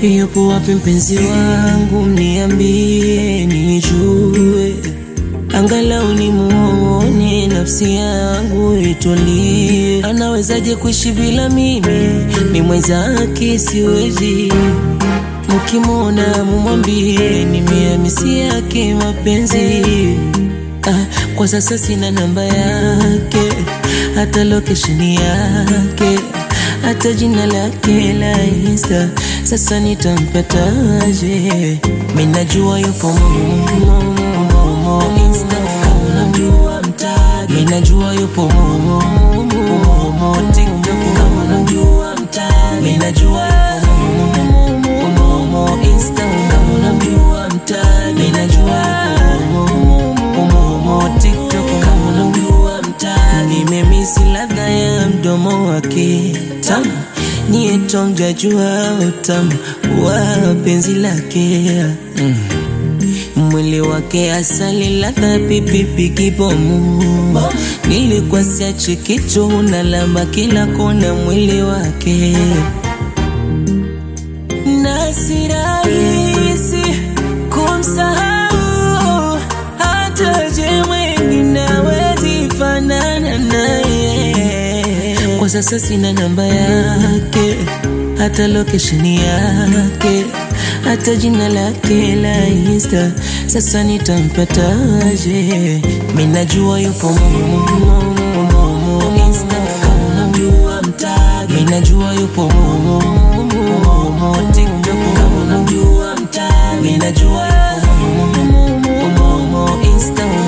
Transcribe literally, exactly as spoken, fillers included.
Yupo wapi mpenzi wangu, mniambie nijue, angalau nimuone nafsi yangu itulie. Anawezaje kuishi bila mimi, ni mwenzake siwezi. Mkimwona mumwambie nimehamisi yake mapenzi. Ah, kwa sasa sina namba yake, hata location yake, hata jina lake la Insta. Sasa nitampataje? Mimi najua yupo mumu Insta, unamjua mtagi. Mimi najua yupo mumu TikTok, unamjua mtagi. Mimi najua mumu Insta, unamjua mtagi. Mimi najua mumu TikTok, unamjua mtagi. Nimemisi ladha ya mdomo wake tamu, niye tomjajua utamu wa penzi lake. mm. Mwili wake asali, ladha pipipi kibomu. Nilikuwa siachi kitu, unalamba kila kona mwili wake. Na si rahisi kumsahau, hata je mwengine hawezi fanana naye. Kwa sasa sina namba yake, hata location yake, hata jina lake la Insta. Sasa nitampataje? Mimi najua yupo mumu Insta, unamjua mtagi. Mimi najua yupo mumu TikTok, unamjua mtagi. Mimi najua yupo mumu Insta.